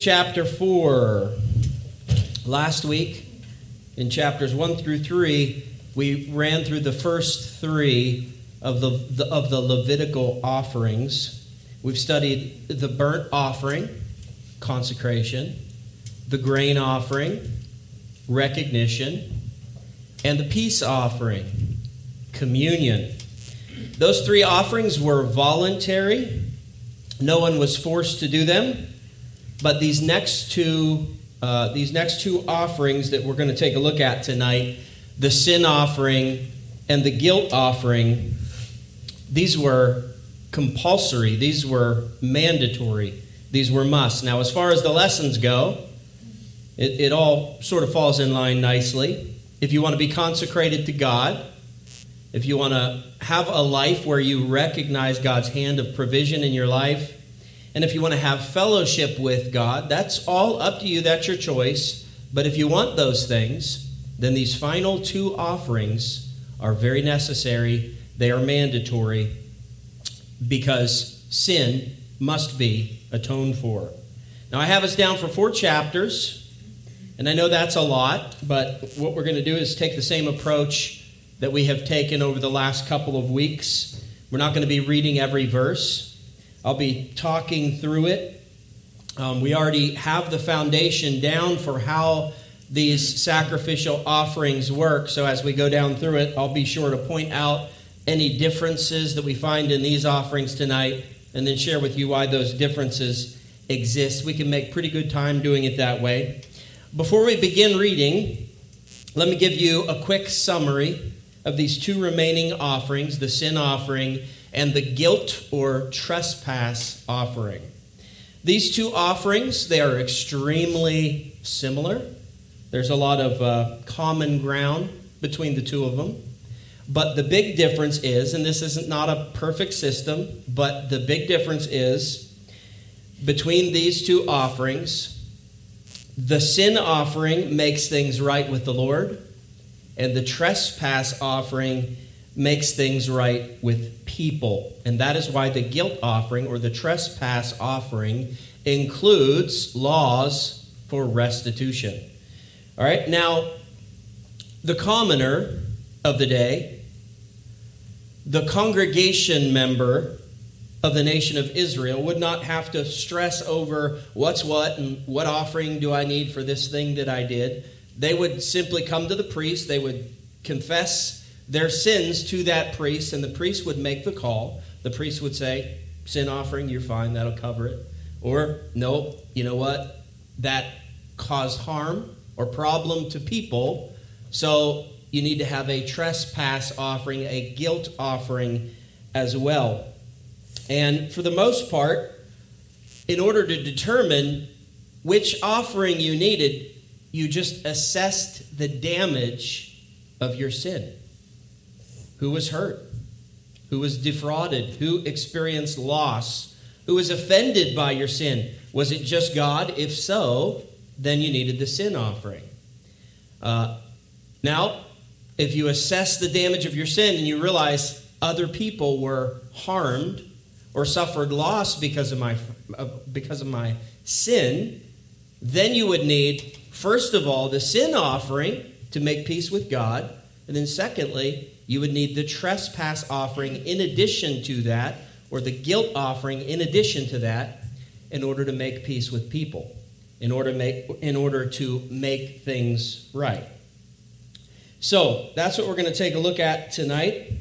Chapter 4. Last week, in chapters 1 through 3, we ran through the first three of the Levitical offerings. We've studied the burnt offering, consecration, the grain offering, recognition, and the peace offering, communion. Those three offerings were voluntary. No one was forced to do them. But these next two offerings that we're going to take a look at tonight, the sin offering and the guilt offering, these were compulsory. These were mandatory. These were must. Now, as far as the lessons go, it all sort of falls in line nicely. If you want to be consecrated to God, if you want to have a life where you recognize God's hand of provision in your life, and if you want to have fellowship with God, that's all up to you. That's your choice. But if you want those things, then these final two offerings are very necessary. They are mandatory because sin must be atoned for. Now, I have us down for 4 chapters, and I know that's a lot, but what we're going to do is take the same approach that we have taken over the last couple of weeks. We're not going to be reading every verse. I'll be talking through it. We already have the foundation down for how these sacrificial offerings work. So as we go down through it, I'll be sure to point out any differences that we find in these offerings tonight and then share with you why those differences exist. We can make pretty good time doing it that way. Before we begin reading, let me give you a quick summary of these two remaining offerings, the sin offering and the guilt or trespass offering. These two offerings, they are extremely similar. There's a lot of common ground between the two of them. But the big difference is, and this isn't not a perfect system, but the big difference is between these two offerings, the sin offering makes things right with the Lord, and the trespass offering makes things right with people. And that is why the guilt offering or the trespass offering includes laws for restitution. All right, now, the commoner of the day, the congregation member of the nation of Israel, would not have to stress over what's what and what offering do I need for this thing that I did. They would simply come to the priest, they would confess their sins to that priest, and the priest would make the call. The priest would say, sin offering, you're fine, that'll cover it. Or, no, you know what? That caused harm or problem to people, so you need to have a trespass offering, a guilt offering as well. And for the most part, in order to determine which offering you needed, you just assessed the damage of your sin. Who was hurt? Who was defrauded? Who experienced loss? Who was offended by your sin? Was it just God? If so, then you needed the sin offering. Now, if you assess the damage of your sin and you realize other people were harmed or suffered loss because of my sin, then you would need, first of all, the sin offering to make peace with God, and then secondly, you would need the trespass offering in addition to that, or the guilt offering in addition to that, in order to make peace with people, in order to make things right. So that's what we're going to take a look at tonight.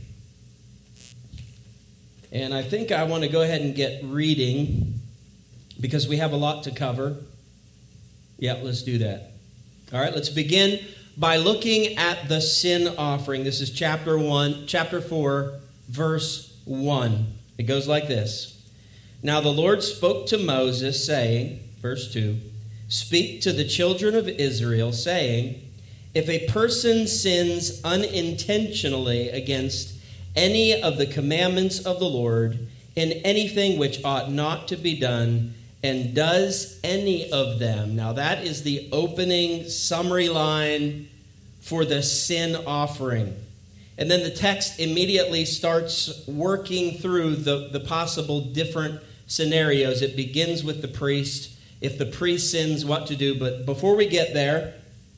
And I think I want to go ahead and get reading because we have a lot to cover. Yeah, let's do that. All right, let's begin by looking at the sin offering. This is chapter 4, verse 1. It goes like this. Now the Lord spoke to Moses, saying, verse 2, speak to the children of Israel, saying, if a person sins unintentionally against any of the commandments of the Lord in anything which ought not to be done, and does any of them. Now that is the opening summary line for the sin offering. And then the text immediately starts working through the possible different scenarios. It begins with the priest if the priest sins, what to do. But before we get there,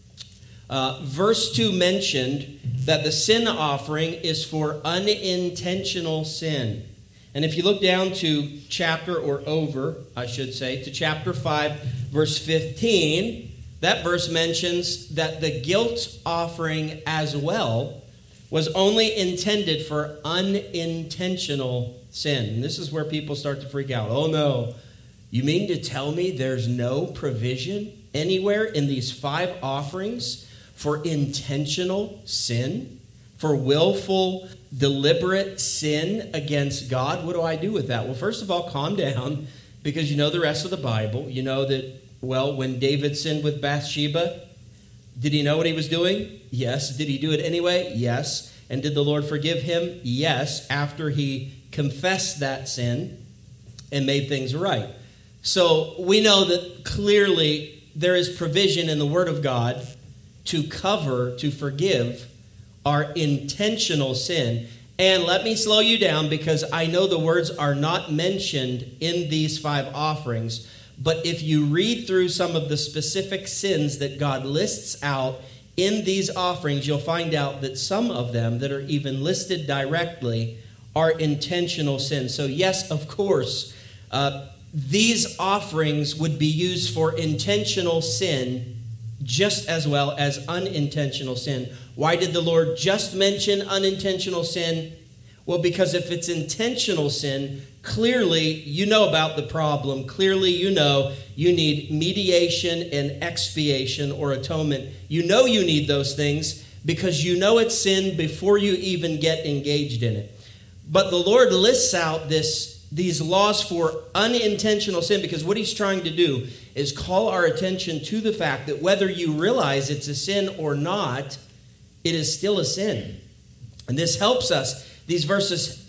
verse 2 mentioned that the sin offering is for unintentional sin. And if you look down to chapter, or over, I should say, to chapter 5, verse 15, that verse mentions that the guilt offering as well was only intended for unintentional sin. And this is where people start to freak out. Oh no, you mean to tell me there's no provision anywhere in these 5 offerings for intentional sin? For willful, deliberate sin against God? What do I do with that? Well, first of all, calm down, because you know the rest of the Bible. You know that, well, when David sinned with Bathsheba, did he know what he was doing? Yes. Did he do it anyway? Yes. And did the Lord forgive him? Yes, after he confessed that sin and made things right. So we know that clearly there is provision in the Word of God to cover, to forgive our intentional sin. And let me slow you down, because I know the words are not mentioned in these 5 offerings. But if you read through some of the specific sins that God lists out in these offerings, you'll find out that some of them that are even listed directly are intentional sins. So yes, of course, these offerings would be used for intentional sin just as well as unintentional sin. Why did the Lord just mention unintentional sin? Well, because if it's intentional sin, clearly you know about the problem. Clearly you know you need mediation and expiation, or atonement. You know you need those things because you know it's sin before you even get engaged in it. But the Lord lists out these laws for unintentional sin, because what he's trying to do is call our attention to the fact that whether you realize it's a sin or not, it is still a sin. And this helps us. These verses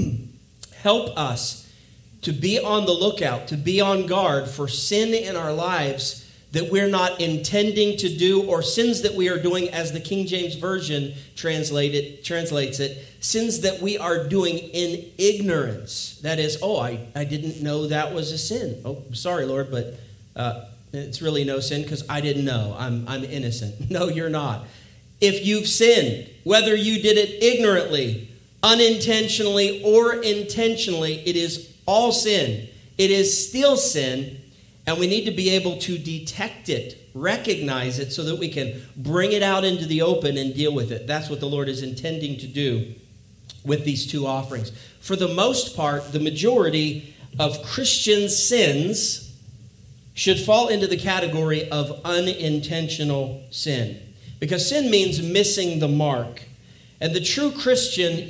help us to be on the lookout, to be on guard for sin in our lives that we're not intending to do, or sins that we are doing, as the King James Version translates it, sins that we are doing in ignorance. That is, I didn't know that was a sin. Oh, sorry, Lord, but it's really no sin because I didn't know. I'm innocent. No, you're not. If you've sinned, whether you did it ignorantly, unintentionally, or intentionally, it is all sin. It is still sin. And we need to be able to detect it, recognize it, so that we can bring it out into the open and deal with it. That's what the Lord is intending to do with these 2 offerings. For the most part, the majority of Christian sins should fall into the category of unintentional sin. Because sin means missing the mark. And the true Christian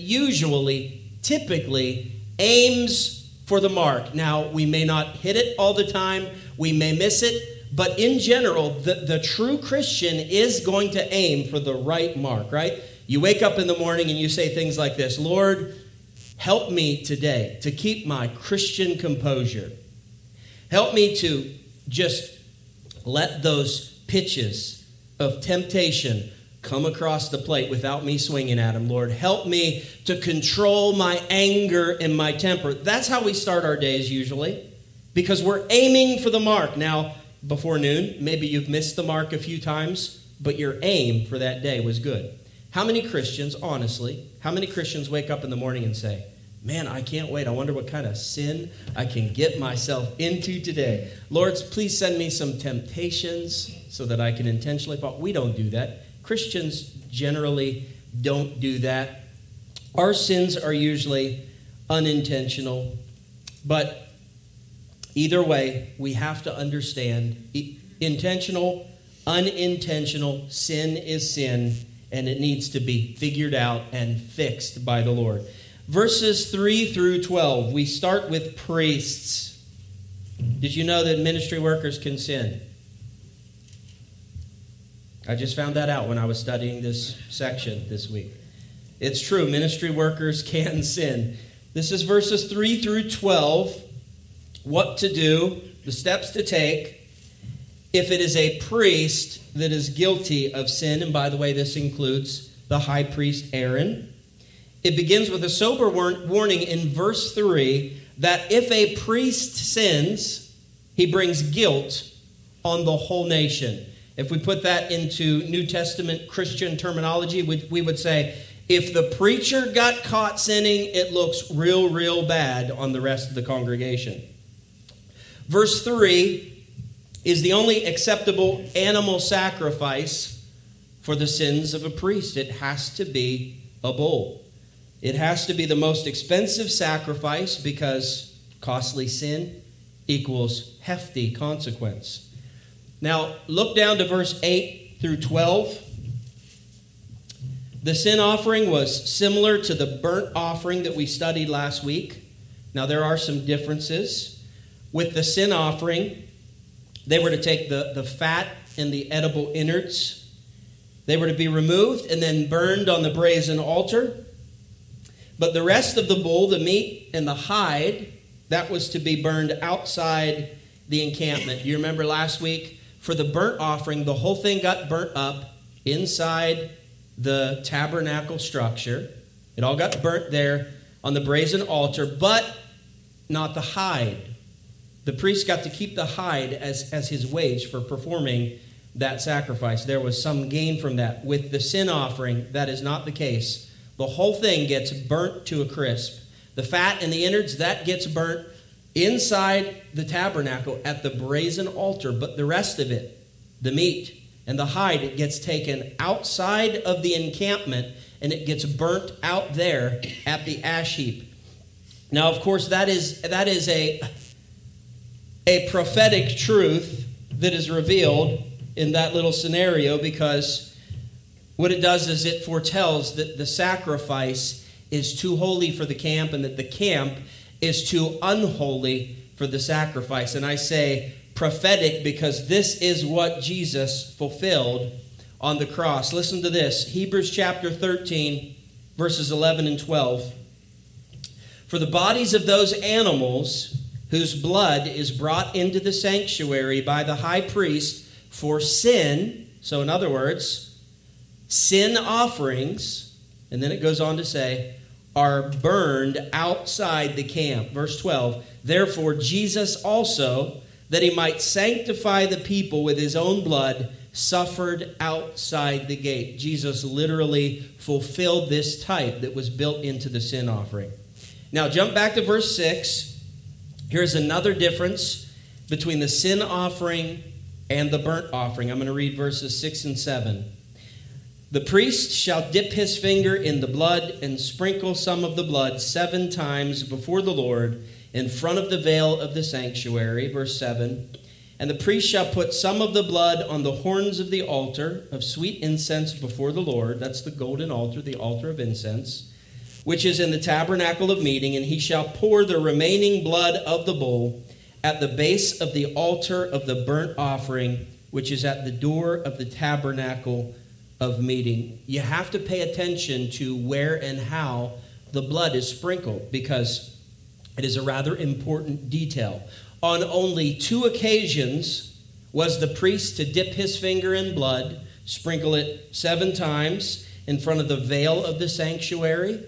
typically aims for the mark. Now, we may not hit it all the time. We may miss it. But in general, the true Christian is going to aim for the right mark, right? You wake up in the morning and you say things like this: Lord, help me today to keep my Christian composure. Help me to just let those pitches of temptation come across the plate without me swinging at them, Lord. Help me to control my anger and my temper. That's how we start our days usually, because we're aiming for the mark. Now, before noon, maybe you've missed the mark a few times, but your aim for that day was good. How many Christians, honestly, wake up in the morning and say, man, I can't wait. I wonder what kind of sin I can get myself into today. Lord, please send me some temptations so that I can intentionally fall. We don't do that. Christians generally don't do that. Our sins are usually unintentional. But either way, we have to understand intentional, unintentional, sin is sin, and it needs to be figured out and fixed by the Lord. Verses 3 through 12, we start with priests. Did you know that ministry workers can sin? I just found that out when I was studying this section this week. It's true, ministry workers can sin. This is verses 3 through 12. What to do, the steps to take if it is a priest that is guilty of sin. And by the way, this includes the high priest Aaron. It begins with a sober warning in verse 3 that if a priest sins, He brings guilt on the whole nation. If we put that into New Testament Christian terminology, we would say, if the preacher got caught sinning, it looks real bad on the rest of the congregation. Verse 3 is the only acceptable animal sacrifice for the sins of a priest. It has to be a bull. It has to be the most expensive sacrifice because costly sin equals hefty consequence. Now, look down to verse 8 through 12. The sin offering was similar to the burnt offering that we studied last week. Now, there are some differences. With the sin offering, they were to take the fat and the edible innards. They were to be removed and then burned on the brazen altar. But the rest of the bull, the meat and the hide, that was to be burned outside the encampment. You remember last week? For the burnt offering, the whole thing got burnt up inside the tabernacle structure. It all got burnt there on the brazen altar, but not the hide. The priest got to keep the hide as his wage for performing that sacrifice. There was some gain from that. With the sin offering, that is not the case. The whole thing gets burnt to a crisp. The fat and the innards, that gets burnt inside the tabernacle at the brazen altar, but the rest of it, the meat and the hide, it gets taken outside of the encampment and it gets burnt out there at the ash heap. Now, of course, that is a prophetic truth that is revealed in that little scenario, because what it does is it foretells that the sacrifice is too holy for the camp and that the camp is too unholy for the sacrifice. And I say prophetic because this is what Jesus fulfilled on the cross. Listen to this. Hebrews chapter 13, verses 11 and 12. For the bodies of those animals whose blood is brought into the sanctuary by the high priest for sin, so in other words, sin offerings, and then it goes on to say, are burned outside the camp. Verse 12, therefore Jesus also, that he might sanctify the people with his own blood, suffered outside the gate. Jesus literally fulfilled this type that was built into the sin offering. Now jump back to verse 6. Here's another difference between the sin offering and the burnt offering. I'm going to read verses 6 and 7. The priest shall dip his finger in the blood and sprinkle some of the blood 7 times before the Lord in front of the veil of the sanctuary. Verse 7. And the priest shall put some of the blood on the horns of the altar of sweet incense before the Lord. That's the golden altar, the altar of incense, which is in the tabernacle of meeting. And he shall pour the remaining blood of the bull at the base of the altar of the burnt offering, which is at the door of the tabernacle of meeting. You have to pay attention to where and how the blood is sprinkled, because it is a rather important detail. On only 2 occasions was the priest to dip his finger in blood, sprinkle it 7 times in front of the veil of the sanctuary,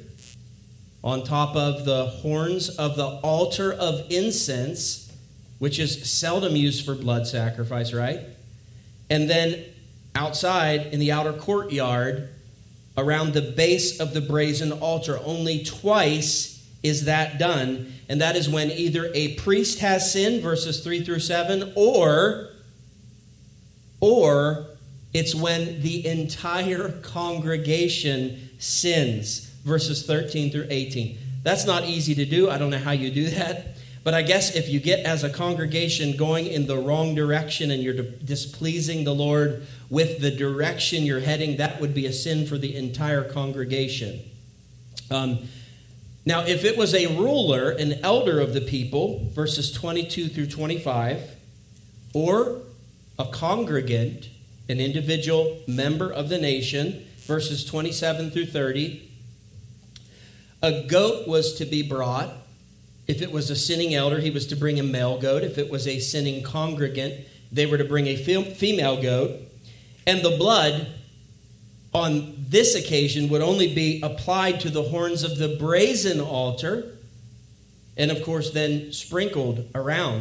on top of the horns of the altar of incense, which is seldom used for blood sacrifice, right? And then outside in the outer courtyard around the base of the brazen altar. Only twice is that done, and that is when either a priest has sinned, verses 3 through 7, or it's when the entire congregation sins, verses 13 through 18. That's not easy to do. I don't know how you do that. But I guess if you get as a congregation going in the wrong direction and you're displeasing the Lord with the direction you're heading, that would be a sin for the entire congregation. Now, if it was a ruler, an elder of the people, verses 22 through 25, or a congregant, an individual member of the nation, verses 27 through 30, a goat was to be brought. If it was a sinning elder, he was to bring a male goat. If it was a sinning congregant, they were to bring a female goat. And the blood on this occasion would only be applied to the horns of the brazen altar, and of course then sprinkled around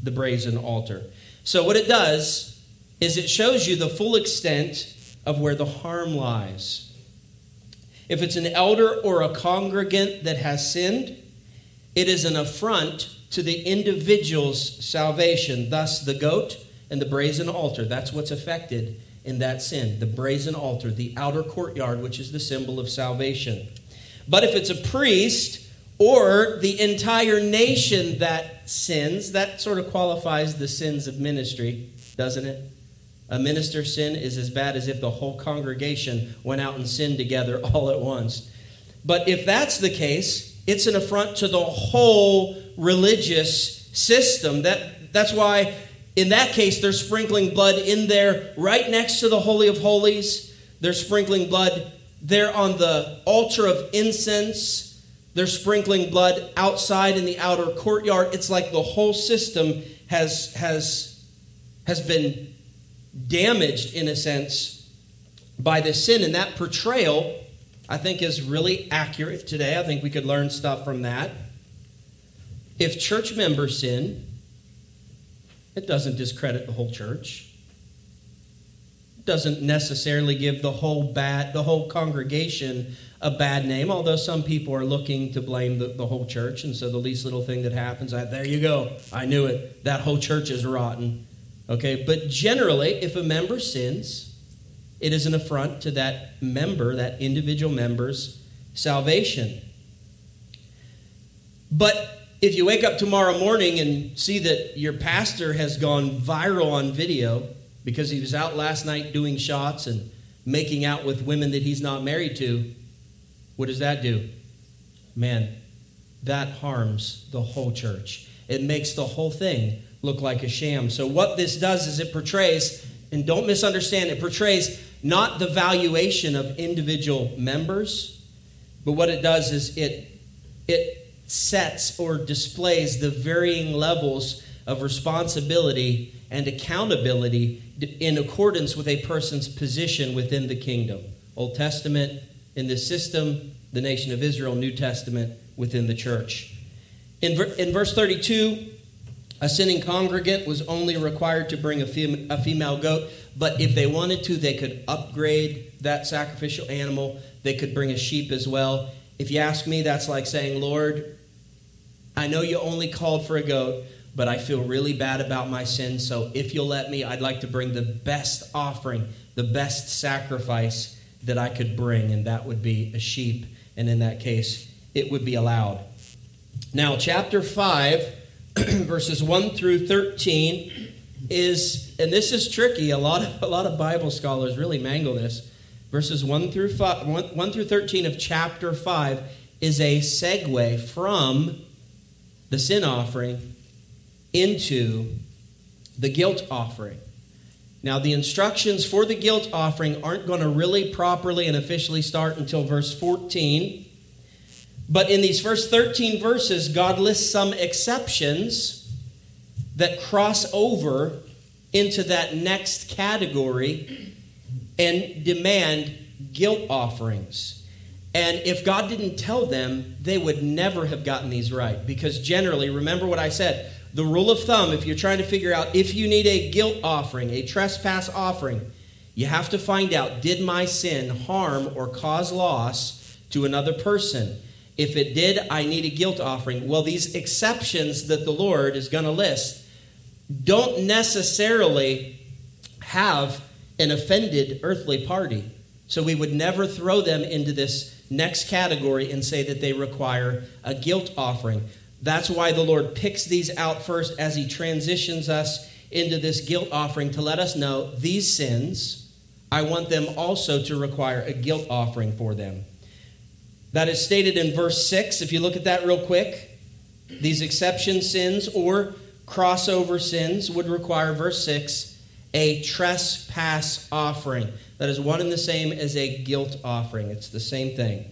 the brazen altar. So what it does is it shows you the full extent of where the harm lies. If it's an elder or a congregant that has sinned, it is an affront to the individual's salvation. Thus, the goat and the brazen altar, that's what's affected in that sin. The brazen altar, the outer courtyard, which is the symbol of salvation. But if it's a priest or the entire nation that sins, that sort of qualifies the sins of ministry, doesn't it? A minister's sin is as bad as if the whole congregation went out and sinned together all at once. But if that's the case, it's an affront to the whole religious system. That's why, in that case, they're sprinkling blood in there right next to the Holy of Holies. They're sprinkling blood there on the altar of incense. They're sprinkling blood outside in the outer courtyard. It's like the whole system has been damaged, in a sense, by this sin. And that portrayal, I think, is really accurate today. I think we could learn stuff from that. If church members sin, it doesn't discredit the whole church. It doesn't necessarily give the whole congregation a bad name, although some people are looking to blame the whole church. And so the least little thing that happens, there you go, I knew it, that whole church is rotten. Okay, but generally, if a member sins, it is an affront to that member, that individual member's salvation. But if you wake up tomorrow morning and see that your pastor has gone viral on video because he was out last night doing shots and making out with women that he's not married to, what does that do? Man, that harms the whole church. It makes the whole thing look like a sham. So what this does is it portrays, and don't misunderstand, it portrays not the valuation of individual members, but what it does is it sets or displays the varying levels of responsibility and accountability in accordance with a person's position within the kingdom. Old Testament in this system, the nation of Israel, New Testament within the church. In verse 32, a sinning congregant was only required to bring a female goat, but if they wanted to, they could upgrade that sacrificial animal. They could bring a sheep as well. If you ask me, that's like saying, Lord, I know you only called for a goat, but I feel really bad about my sin, so if you'll let me, I'd like to bring the best offering, the best sacrifice that I could bring, and that would be a sheep, and in that case, it would be allowed. Now, chapter 5, verses 1 through 13 is, and this is tricky, a lot of Bible scholars really mangle this. Verses 1 through 13 of chapter 5 is a segue from the sin offering into the guilt offering. Now, the instructions for the guilt offering aren't going to really properly and officially start until verse 14. But in these first 13 verses, God lists some exceptions that cross over into that next category and demand guilt offerings. And if God didn't tell them, they would never have gotten these right. Because generally, remember what I said, the rule of thumb, if you're trying to figure out if you need a guilt offering, a trespass offering, you have to find out, did my sin harm or cause loss to another person? If it did, I need a guilt offering. Well, these exceptions that the Lord is going to list don't necessarily have an offended earthly party. So we would never throw them into this next category and say that they require a guilt offering. That's why the Lord picks these out first as he transitions us into this guilt offering to let us know these sins, I want them also to require a guilt offering for them. That is stated in verse 6. If you look at that real quick, these exception sins or crossover sins would require, verse 6, a trespass offering. That is one and the same as a guilt offering. It's the same thing.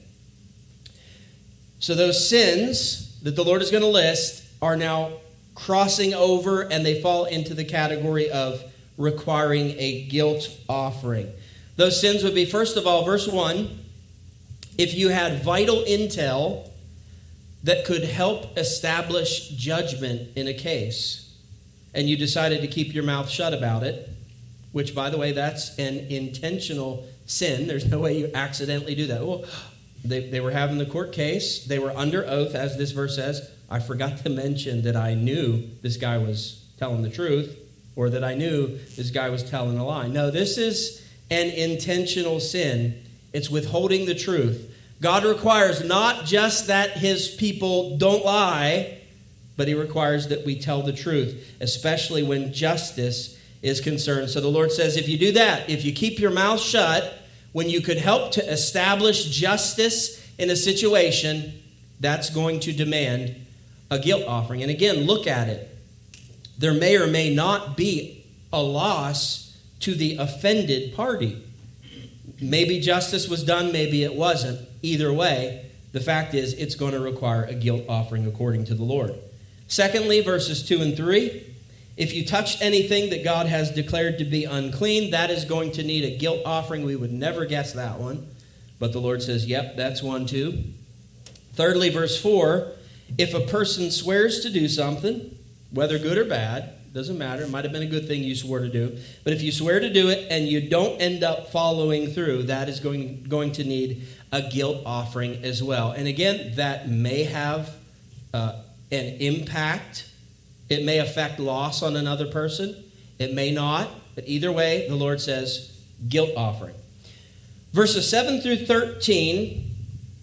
So those sins that the Lord is going to list are now crossing over, and they fall into the category of requiring a guilt offering. Those sins would be, first of all, verse 1, if you had vital intel that could help establish judgment in a case. and you decided to keep your mouth shut about it, which, by the way, that's an intentional sin. There's no way you accidentally do that. Well, they were having the court case. They were under oath, as this verse says. I forgot to mention that I knew this guy was telling the truth, or that I knew this guy was telling a lie. No, this is an intentional sin. It's withholding the truth. God requires not just that his people don't lie, but he requires that we tell the truth, especially when justice is concerned. So the Lord says, if you do that, if you keep your mouth shut, when you could help to establish justice in a situation, that's going to demand a guilt offering. And again, look at it. There may or may not be a loss to the offended party. Maybe justice was done, maybe it wasn't. Either way, the fact is it's going to require a guilt offering according to the Lord. Secondly, verses 2 and 3, if you touch anything that God has declared to be unclean, that is going to need a guilt offering. We would never guess that one. But the Lord says, yep, that's one too. Thirdly, verse 4, if a person swears to do something, whether good or bad, doesn't matter. It might have been a good thing you swore to do. But if you swear to do it and you don't end up following through, that is going to need a guilt offering as well. And again, that may have an impact. It may affect loss on another person. It may not. But either way, the Lord says guilt offering. Verses 7 through 13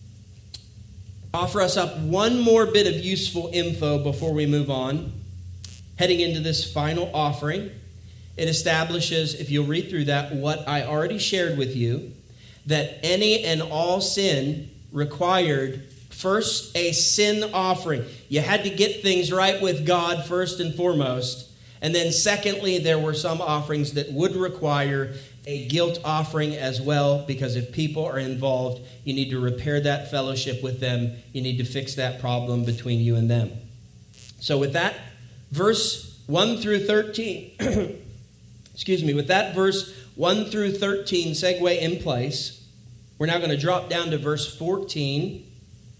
offer us up one more bit of useful info before we move on. Heading into this final offering, it establishes, if you'll read through that, what I already shared with you, that any and all sin required first a sin offering. You had to get things right with God first and foremost. And then secondly, there were some offerings that would require a guilt offering as well, because if people are involved, you need to repair that fellowship with them. You need to fix that problem between you and them. So with that, verse 1 through 13, with that verse 1 through 13 segue in place, we're now going to drop down to verse 14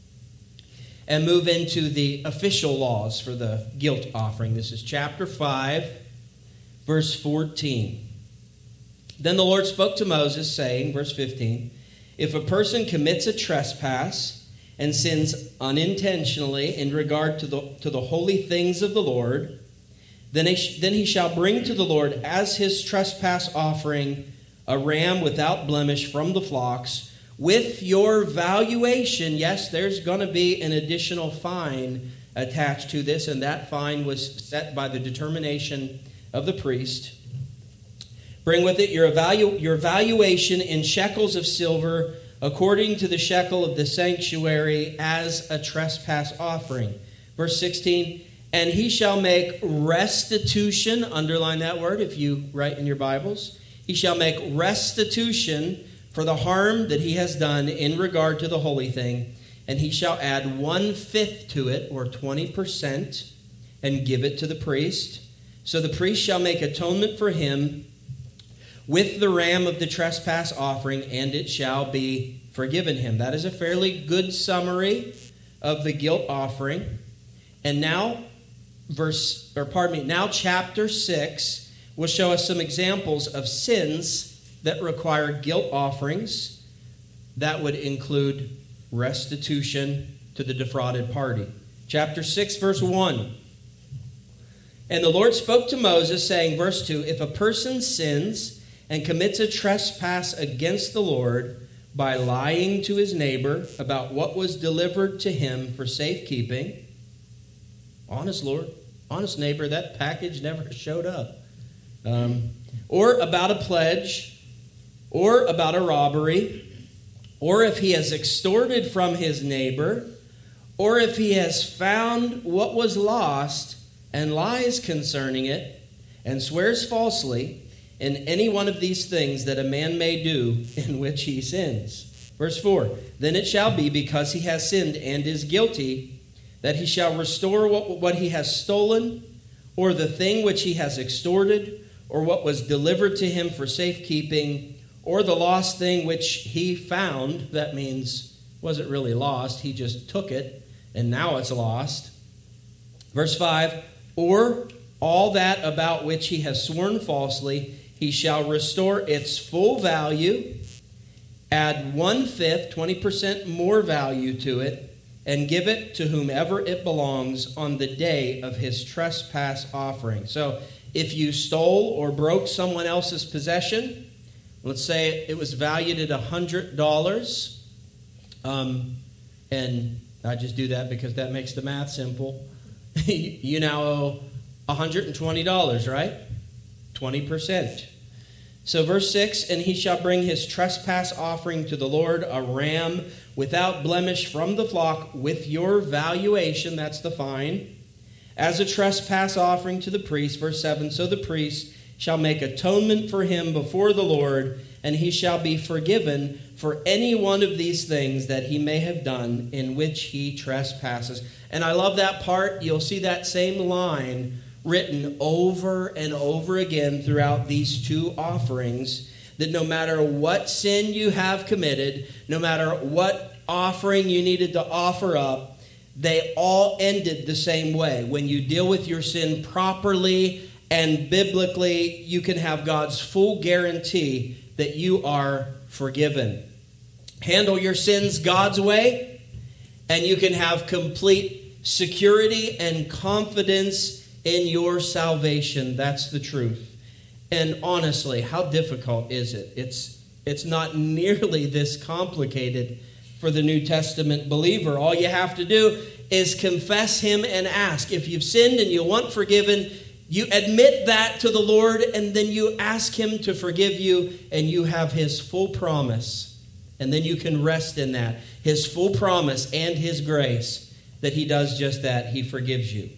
and move into the official laws for the guilt offering. This is chapter 5, verse 14. Then the Lord spoke to Moses, saying, verse 15, if a person commits a trespass and sins unintentionally in regard to the holy things of the Lord, then he shall bring to the Lord as his trespass offering a ram without blemish from the flocks, with your valuation. Yes, there's going to be an additional fine attached to this, and that fine was set by the determination of the priest. Bring with it your valuation in shekels of silver, according to the shekel of the sanctuary, as a trespass offering. Verse 16, and he shall make restitution, underline that word if you write in your Bibles. He shall make restitution for the harm that he has done in regard to the holy thing, and he shall add 1/5 to it, or 20%, and give it to the priest. So the priest shall make atonement for him with the ram of the trespass offering, and it shall be forgiven him. That is a fairly good summary of the guilt offering. And now, chapter 6 will show us some examples of sins that require guilt offerings. That would include restitution to the defrauded party. Chapter 6, verse 1. And the Lord spoke to Moses, saying, verse 2, if a person sins and commits a trespass against the Lord by lying to his neighbor about what was delivered to him for safekeeping, honest neighbor, that package never showed up, or about a pledge, or about a robbery, or if he has extorted from his neighbor, or if he has found what was lost and lies concerning it, and swears falsely in any one of these things that a man may do in which he sins. Verse 4, then it shall be, because he has sinned and is guilty, that he shall restore what he has stolen, or the thing which he has extorted, or what was delivered to him for safekeeping, or the lost thing which he found. That means wasn't really lost, he just took it, and now it's lost. Verse 5, or all that about which he has sworn falsely, he shall restore its full value, add 1/5, 20% more value to it, and give it to whomever it belongs on the day of his trespass offering. So if you stole or broke someone else's possession, let's say it was valued at $100, and I just do that because that makes the math simple. You now owe $120, right? 20%. So verse 6, and he shall bring his trespass offering to the Lord, a ram without blemish from the flock, with your valuation, that's the fine, as a trespass offering to the priest. Verse 7, so the priest shall make atonement for him before the Lord, and he shall be forgiven for any one of these things that he may have done in which he trespasses. And I love that part. You'll see that same line written over and over again throughout these two offerings, that no matter what sin you have committed, no matter what offering you needed to offer up, they all ended the same way. When you deal with your sin properly and biblically, you can have God's full guarantee that you are forgiven. Handle your sins God's way, and you can have complete security and confidence in your salvation. That's the truth. And honestly, how difficult is it? It's not nearly this complicated for the New Testament believer. All you have to do is confess him and ask. If you've sinned and you want forgiven, you admit that to the Lord, and then you ask him to forgive you, and you have his full promise. And then you can rest in that, his full promise and his grace, that he does just that. He forgives you.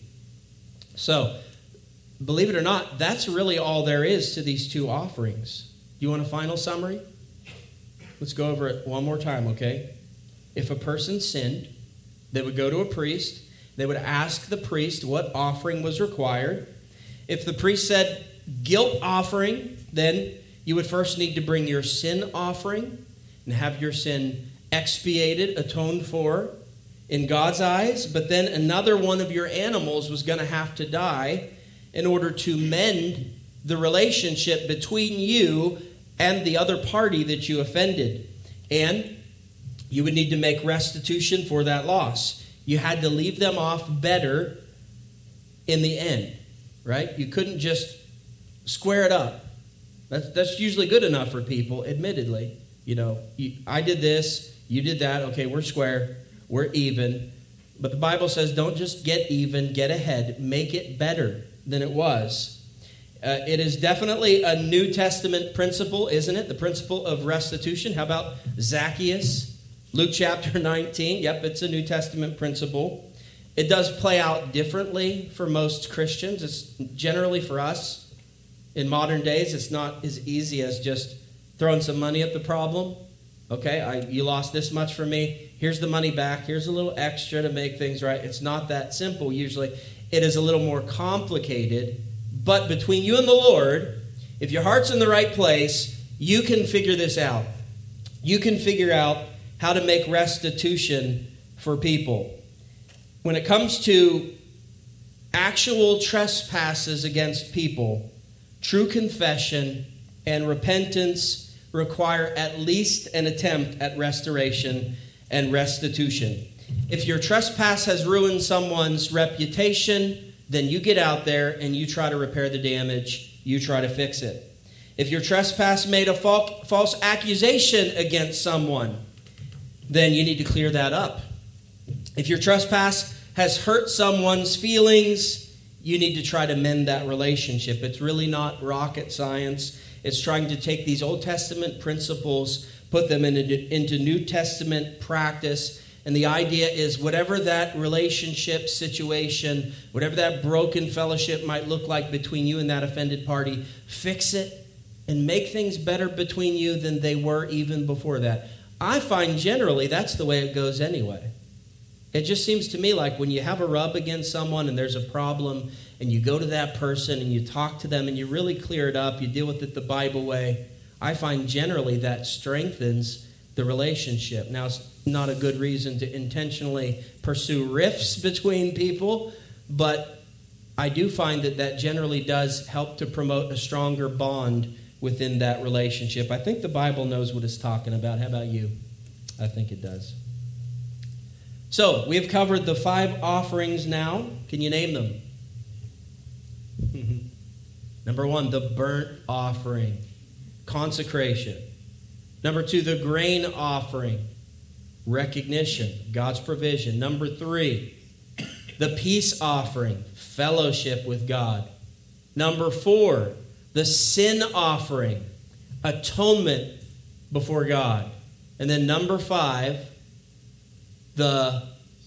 So, believe it or not, that's really all there is to these two offerings. You want a final summary? Let's go over it one more time, okay? If a person sinned, they would go to a priest. They would ask the priest what offering was required. If the priest said guilt offering, then you would first need to bring your sin offering and have your sin expiated, atoned for in God's eyes. But then another one of your animals was going to have to die in order to mend the relationship between you and the other party that you offended. And you would need to make restitution for that loss. You had to leave them off better in the end, right? You couldn't just square it up. That's usually good enough for people, admittedly. You know, I did this, you did that, okay, we're square, we're even. But the Bible says don't just get even, get ahead, make it better than it was. It is definitely a New Testament principle, isn't it? The principle of restitution. How about Zacchaeus? Luke chapter 19. Yep, it's a New Testament principle. It does play out differently for most Christians. It's generally for us. In modern days, it's not as easy as just throwing some money at the problem. Okay, you lost this much from me. Here's the money back. Here's a little extra to make things right. It's not that simple usually. It is a little more complicated. But between you and the Lord, if your heart's in the right place, you can figure this out. You can figure out how to make restitution for people. When it comes to actual trespasses against people, true confession and repentance require at least an attempt at restoration and restitution. If your trespass has ruined someone's reputation, then you get out there and you try to repair the damage. You try to fix it. If your trespass made a false accusation against someone, then you need to clear that up. If your trespass has hurt someone's feelings, you need to try to mend that relationship. It's really not rocket science. It's trying to take these Old Testament principles, put them into New Testament practice. And the idea is whatever that relationship situation, whatever that broken fellowship might look like between you and that offended party, fix it and make things better between you than they were even before that. I find generally that's the way it goes anyway. It just seems to me like when you have a rub against someone and there's a problem and you go to that person and you talk to them and you really clear it up, you deal with it the Bible way, I find generally that strengthens the relationship. Now, it's not a good reason to intentionally pursue rifts between people, but I do find that generally does help to promote a stronger bond within that relationship. I think the Bible knows what it's talking about. How about you? I think it does. So, we have covered the 5 offerings now. Can you name them? Number 1, the burnt offering, consecration. Number 2, the grain offering, recognition, God's provision. Number 3, the peace offering, fellowship with God. Number 4, the sin offering, atonement before God. And then number 5, the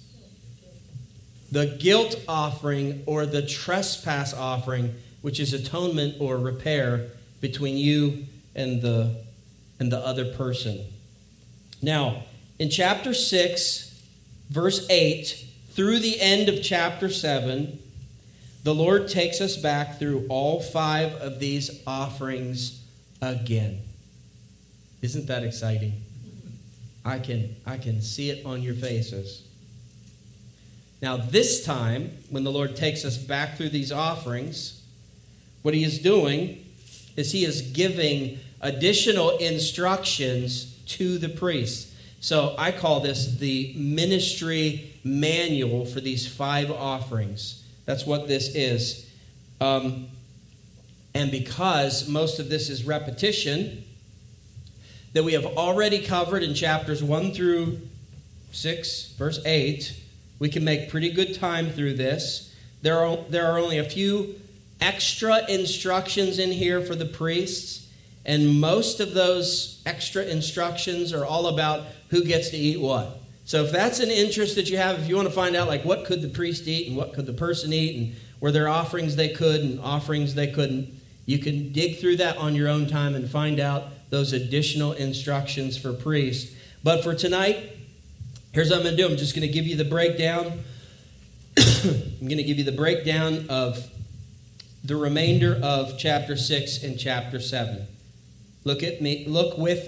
guilt offering or the trespass offering, which is atonement or repair between you and the other person. Now, in chapter 6, verse 8, through the end of chapter 7, the Lord takes us back through all 5 of these offerings again. Isn't that exciting? I can see it on your faces. Now, this time, when the Lord takes us back through these offerings, what he is doing is he is giving additional instructions to the priest. So I call this the ministry manual for these 5 offerings. That's what this is. And because most of this is repetition that we have already covered in chapters 1 through 6, verse 8, we can make pretty good time through this. There are only a few extra instructions in here for the priests, and most of those extra instructions are all about who gets to eat what. So if that's an interest that you have, if you want to find out like what could the priest eat and what could the person eat and were there offerings they could and offerings they couldn't, you can dig through that on your own time and find out those additional instructions for priests. But for tonight, here's what I'm going to do. I'm just going to give you the breakdown. I'm going to give you the breakdown of the remainder of chapter 6 and chapter 7. Look with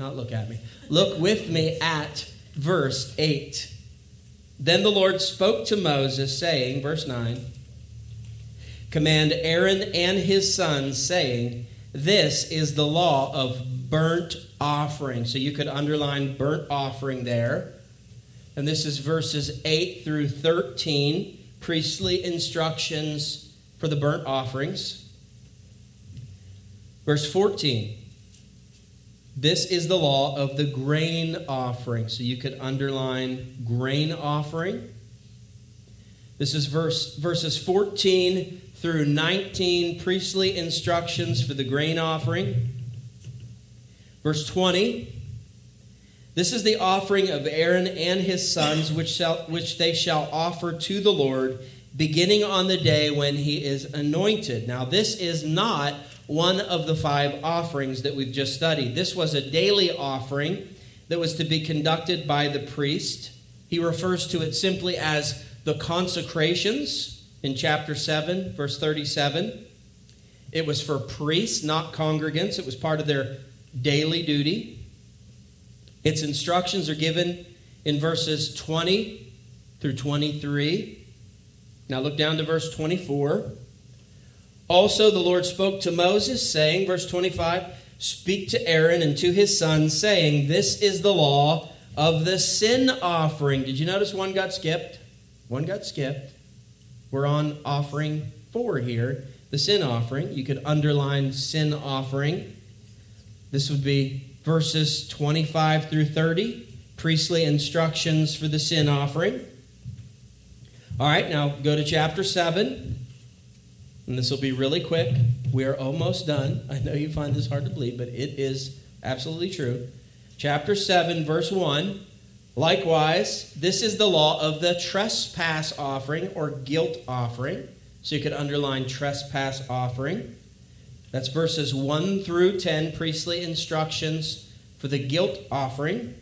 me at verse 8. Then the Lord spoke to Moses, saying, verse 9, command Aaron and his sons, saying, this is the law of burnt offering. So you could underline burnt offering there. And this is verses 8 through 13, priestly instructions for the burnt offerings. Verse 14, this is the law of the grain offering. So you could underline grain offering. This is verses 14 through 19, priestly instructions for the grain offering. Verse 20, this is the offering of Aaron and his sons, which they shall offer to the Lord, beginning on the day when he is anointed. Now, this is not one of the 5 offerings that we've just studied. This was a daily offering that was to be conducted by the priest. He refers to it simply as the consecrations in chapter 7, verse 37. It was for priests, not congregants. It was part of their daily duty. Its instructions are given in verses 20 through 23. Now look down to verse 24. Also the Lord spoke to Moses, saying, verse 25, speak to Aaron and to his sons, saying, this is the law of the sin offering. Did you notice one got skipped? One got skipped. We're on offering 4 here, the sin offering. You could underline sin offering. This would be verses 25 through 30, priestly instructions for the sin offering. All right, now go to chapter 7, and this will be really quick. We are almost done. I know you find this hard to believe, but it is absolutely true. Chapter 7, verse 1, likewise, this is the law of the trespass offering or guilt offering. So you could underline trespass offering. That's verses 1 through 10, priestly instructions for the guilt offering.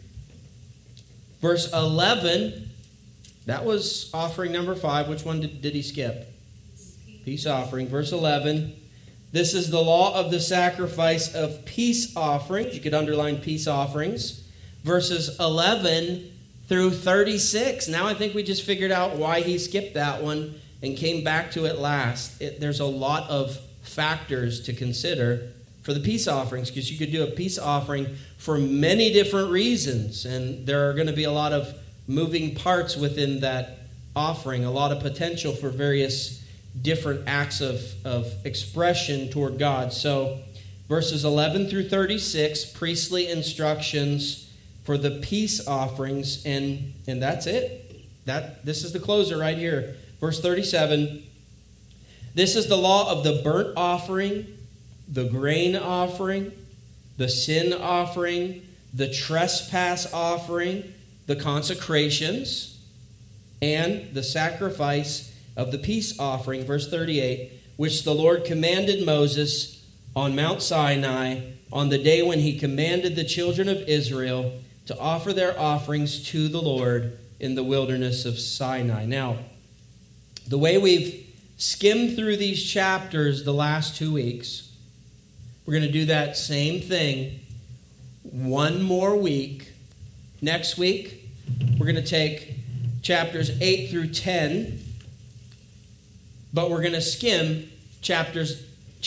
Verse 11, that was offering number 5. Which one did he skip? Peace offering. Verse 11, this is the law of the sacrifice of peace offerings. You could underline peace offerings. Verses 11 through 36. Now I think we just figured out why he skipped that one. and came back to it last. There's a lot of factors to consider for the peace offerings, because you could do a peace offering for many different reasons, and there are going to be a lot of moving parts within that offering, a lot of potential for various different acts of expression toward God. So verses 11 through 36, priestly instructions for the peace offerings, and that's it. This is the closer right here. Verse 37, this is the law of the burnt offering, the grain offering, the sin offering, the trespass offering, the consecrations, and the sacrifice of the peace offering. Verse 38, which the Lord commanded Moses on Mount Sinai on the day when he commanded the children of Israel to offer their offerings to the Lord in the wilderness of Sinai. Now, the way we've skimmed through these chapters the last 2 weeks, we're going to do that same thing one more week. Next week, we're going to take chapters 8 through 10, but we're going to skim chapters.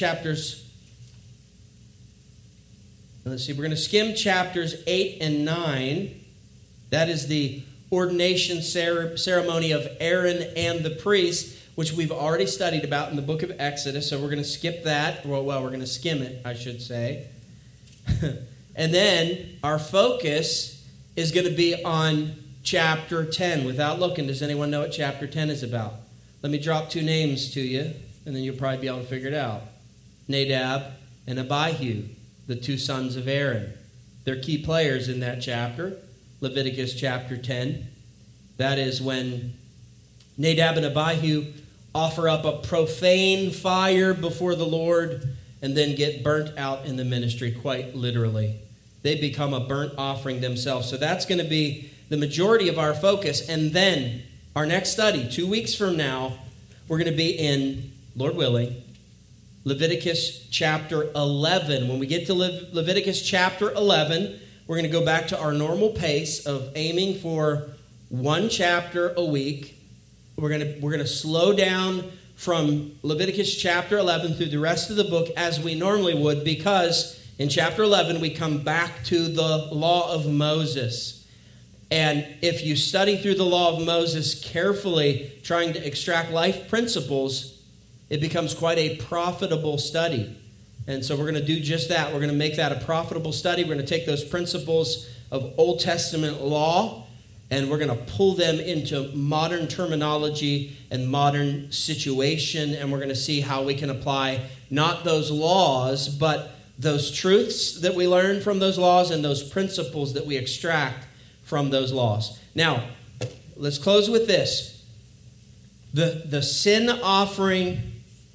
Let's see, we're going to skim chapters 8 and 9. That is the ordination ceremony of Aaron and the priests, which we've already studied about in the book of Exodus. So we're going to skip that. Well, we're going to skim it, I should say. And then our focus is going to be on chapter 10. Without looking, does anyone know what chapter 10 is about? Let me drop 2 names to you, and then you'll probably be able to figure it out. Nadab and Abihu, the 2 sons of Aaron. They're key players in that chapter, Leviticus chapter 10. That is when Nadab and Abihu offer up a profane fire before the Lord and then get burnt out in the ministry, quite literally. They become a burnt offering themselves. So that's going to be the majority of our focus. And then our next study, 2 weeks from now, we're going to be in, Lord willing, Leviticus chapter 11. When we get to Leviticus chapter 11, we're going to go back to our normal pace of aiming for 1 chapter a week. We're going to slow down from Leviticus chapter 11 through the rest of the book as we normally would, because in chapter 11 we come back to the law of Moses. And if you study through the law of Moses carefully, trying to extract life principles, it becomes quite a profitable study. And so we're going to do just that. We're going to make that a profitable study. We're going to take those principles of Old Testament law, and we're going to pull them into modern terminology and modern situation, and we're going to see how we can apply not those laws, but those truths that we learn from those laws and those principles that we extract from those laws. Now, let's close with this. The sin offering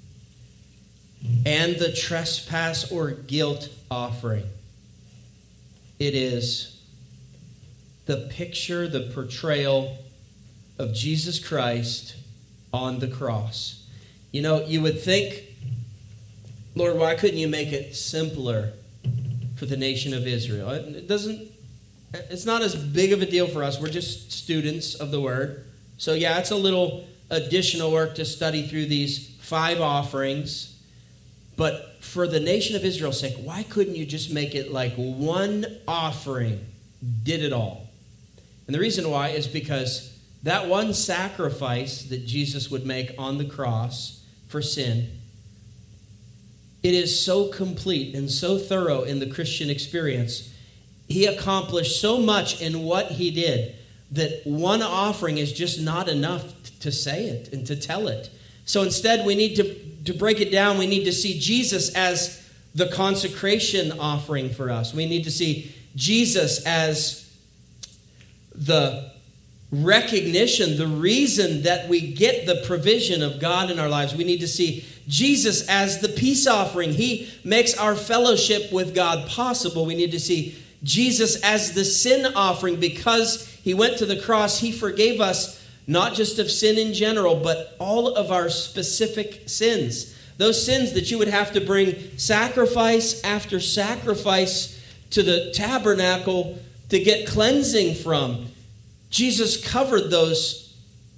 and the trespass or guilt offering. It is the picture, the portrayal of Jesus Christ on the cross. You know, you would think, Lord, why couldn't you make it simpler for the nation of Israel? It's not as big of a deal for us. We're just students of the Word. So yeah, it's a little additional work to study through these 5 offerings. But for the nation of Israel's sake, why couldn't you just make it like one offering did it all? And the reason why is because that one sacrifice that Jesus would make on the cross for sin, it is so complete and so thorough in the Christian experience. He accomplished so much in what he did that one offering is just not enough to say it and to tell it. So instead, we need to break it down. We need to see Jesus as the consecration offering for us. We need to see Jesus as the recognition, the reason that we get the provision of God in our lives. We need to see Jesus as the peace offering. He makes our fellowship with God possible. We need to see Jesus as the sin offering. Because he went to the cross, he forgave us not just of sin in general, but all of our specific sins. Those sins that you would have to bring sacrifice after sacrifice to the tabernacle to get cleansing from. Jesus covered those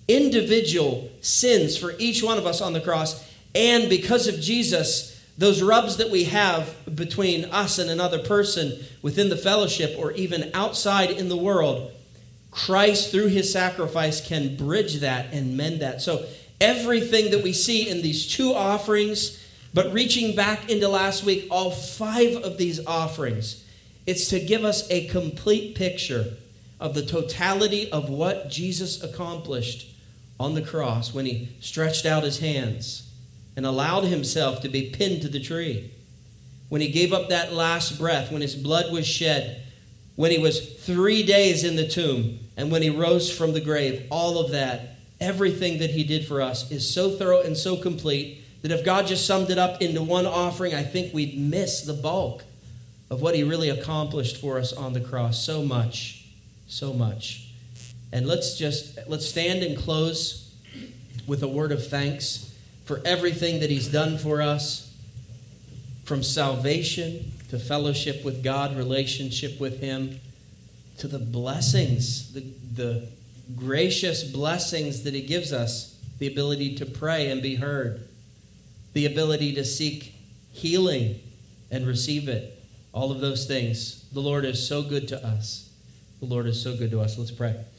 individual sins for each one of us on the cross. And because of Jesus, those rubs that we have between us and another person within the fellowship or even outside in the world, Christ, through his sacrifice, can bridge that and mend that. So everything that we see in these two offerings, but reaching back into last week, all 5 of these offerings, it's to give us a complete picture of the totality of what Jesus accomplished on the cross when he stretched out his hands and allowed himself to be pinned to the tree, when he gave up that last breath, when his blood was shed, when he was 3 days in the tomb, and when he rose from the grave. All of that, everything that he did for us is so thorough and so complete that if God just summed it up into one offering, I think we'd miss the bulk of what he really accomplished for us on the cross. So much, so much. And let's stand and close with a word of thanks for everything that he's done for us, from salvation to fellowship with God, relationship with him, to the blessings, the gracious blessings that he gives us, the ability to pray and be heard, the ability to seek healing and receive it. All of those things. The Lord is so good to us. The Lord is so good to us. Let's pray.